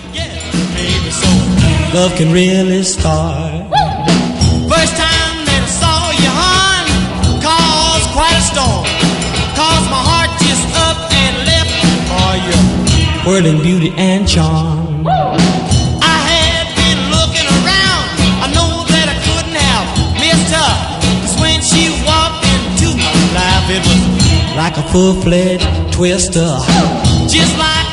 Yeah, baby, so love can really start. First time that I saw you, hon, caused quite a storm. Caused my heart just up and left for you. Whirling beauty and charm. I had been looking around. I know that I couldn't have missed her. 'Cause when she walked into my life, it was like a full-fledged twister. Just like